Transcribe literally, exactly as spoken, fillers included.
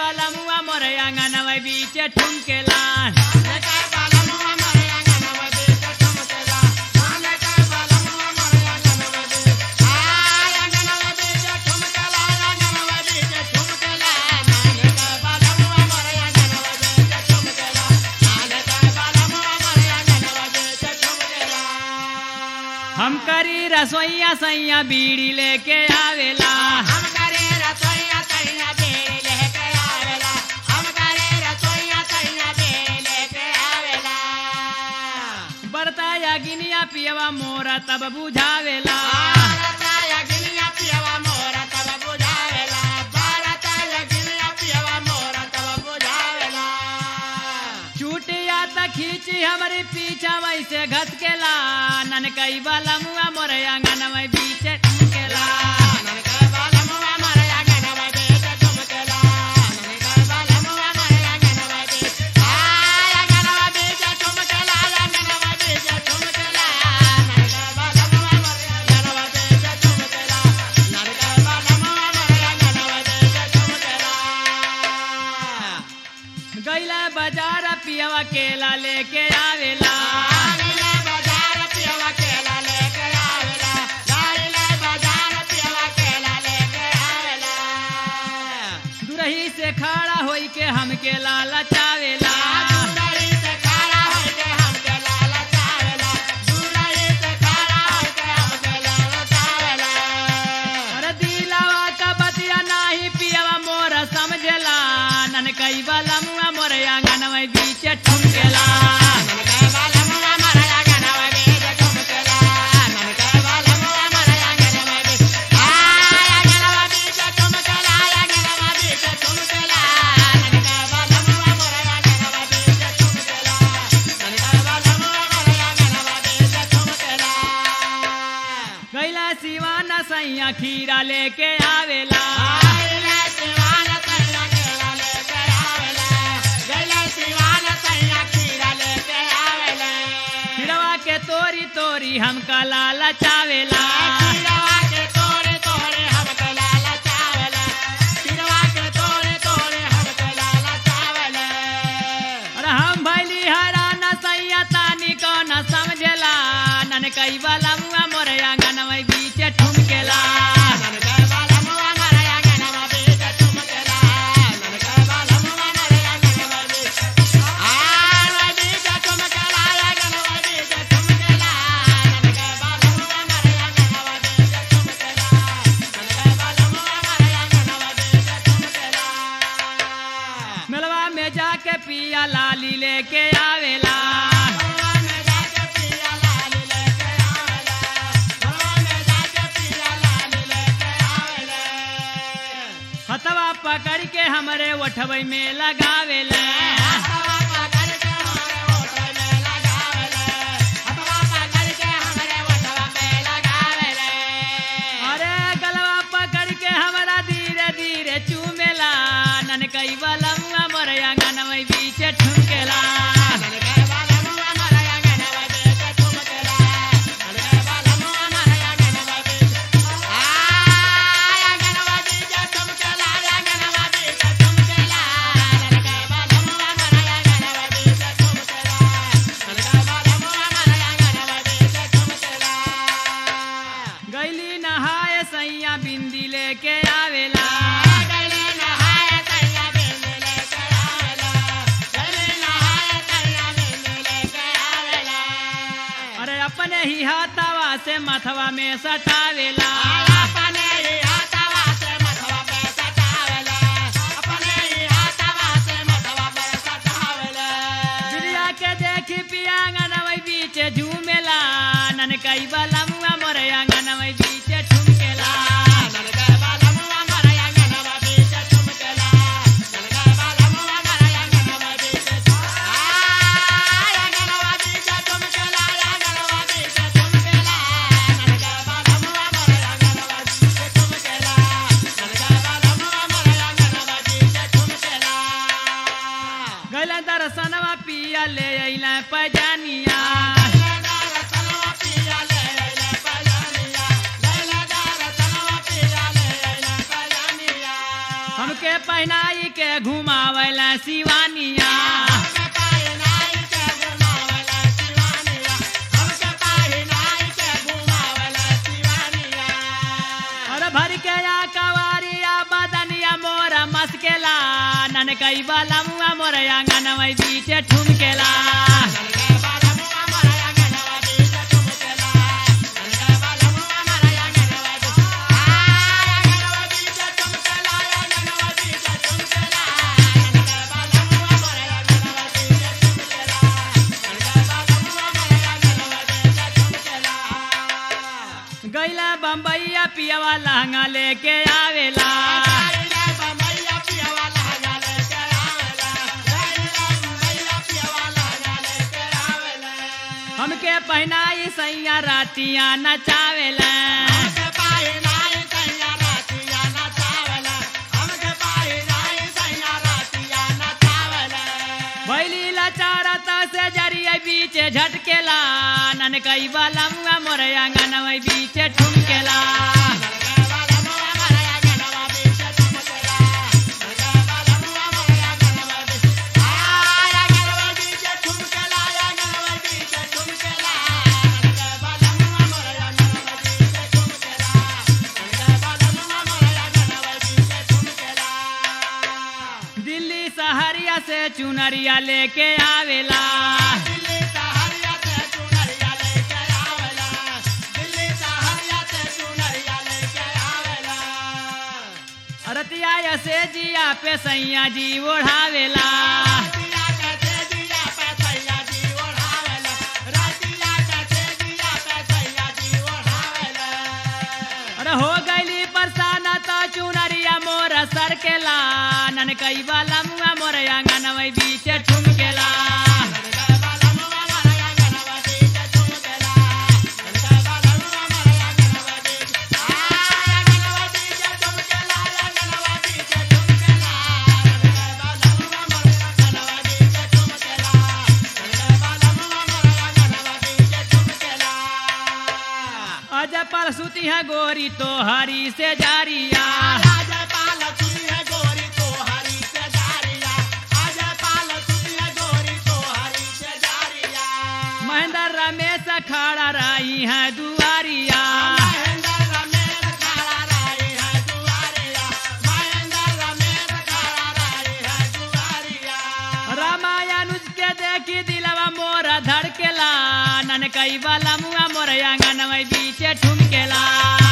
बलमुआ मोरे आंगनवा बीच ठुमकेला हम करी रसोईया सैया बीड़ी लेके आवेला हम करे रसोईया सैया बीड़ी लेके आवेला हम करे रसोईया सैया बीड़ी लेके आवेला बरता या गिनिया पियवा मोरा तब बुझावेला बरता या गिनिया पियवा मोरा तब बुझावेला बरता या गिनिया पियवा मोरा तब बुझावेला चूटिया त खींची हमारी पीछा वैसे घसकेला ननकई बलमुआ मोरे आंगनवा बीच ठुमकेला ननकई बलमुआ मोरे आंगनवा बीच ठुमकेला ननकई बलमुआ मोरे आंगनवा बीच आय आंगनवा बीच ठुमकेला आंगनवा बीच ठुमकेला ननकई बलमुआ मोरे आंगनवा बीच ठुमकेला ननकई बलमुआ मोरे आंगनवा बीच ठुमकेला गैला बाजार पियवा केला लेके आवेला दुरही से खड़ा होई के हमके लाला चावेला दुरही से खड़ा होई के हमके लाला चावेला दुरही से खड़ा होई के हमके लाला चावेला अरे दिलावा का बतिया नाही पियवा मोरा समझेला ननकई बलमुआ मोरे आंगनवा बीच ठुमकेला ननकई बलमुआ मोरे आंगनवा बीच ठुमकेला ननकई बलमुआ मोरे आंगनवा बीच आय आंगनवा बीच ठुमकेला आंगनवा बीच ठुमकेला ननकई बलमुआ मोरे आंगनवा बीच ठुमकेला ननकई बलमुआ मोरे आंगनवा बीच ठुमकेला गैला सिवाना सैया खीरा लेके आवेला गैला सिवाना सैया खीरा लेके आवेला गैला सिवाना सैया खीरा लेके आवेला खीरवा के तोरी तोरी हमका लाला चावेला खीरवा के तोरे तोरे हमके लाला चावेला खीरवा के तोरे तोरे हमके लाला चावेला अरे हम भैली हराना सैया तानी को न समझेला ननकई बलमुआ मोरे आंगनवा बीच ठुमकेला ननकई बलमुआ मोरे आंगनवा बीच ठुमकेला ननकई बलमुआ मोरे आंगनवा बीच आय बीच ठुमकेला आंगनवा बीच ठुमकेला ननकई बलमुआ मोरे आंगनवा बीच ठुमकेला ननकई बलमुआ मोरे आंगनवा बीच ठुमकेला मेलवा में जाके पिया लाली लेके आवेला हथवा पकड़ के हमरे ओठवई में लगावेले अरे गलवा पकड़ के हमरा धीरे धीरे चूमेला ननकई बलमुआ मोरे आंगनवा बीच ठुमकेला गैली नहाए सैया बिंदी लेके आवेला अरे अपने ही हाथवा से मथवा में सटावेला अपने ही हाथवा से मथवा पे सटावेला अपने ही हाथवा से मथवा पे सटावेला दुनिया के देखी पिया आंगनवा बीच झूमेला ननकई बलमुआ मोरे आंगनवा बीच ठुमकेला ननकई बलमुआ मोरे आंगनवा बीच ठुमकेला ननकई बलमुआ मोरे आंगनवा बीच आय आंगनवा बीच ठुमकेला आंगनवा बीच ठुमकेला ननकई बलमुआ मोरे आंगनवा बीच ठुमकेला ननकई बलमुआ मोरे आंगनवा बीच ठुमकेला गैला दर्शनवा पिया ले अइला पजानिया हमके पहनाई के घुमावला शिवानिया हमके पाही नाई के घुमावला शिवानिया हमके पाही नाई के घुमावला शिवानिया और भर के या कवारिया बदनिया मोरा मस्केला नन कई बलमुआ मोर आंगनवा बीचे ठुमकेला गैला बम्बैया पियावा लहंगा लेके आवेला हमके पहनाई सैया रातिया नचावेला भैली लचारत से जरिया बीचे झटकेला नन कई बलमुआ मोर आंगनवा बीचे ठुमकेला दिल्ली सहरिया से चुनरिया लेके आवेला रतिया से जिया पे सैया जी ओढ़ावेला अरे हो गईली परसान तो चुनरिया मोर सरकेला नन कई बलमुआ मोर आंगनवा बीचे ठुमकेला अज परसुती है गोरी तो हरी से जारिया महेंद्र रमेश खड़ा रही है दुआरिया रामायण के देखी दिलवा मोर धड़केला नन कई बलमुआ मोर आंगनवा बीचे ठुमकेला।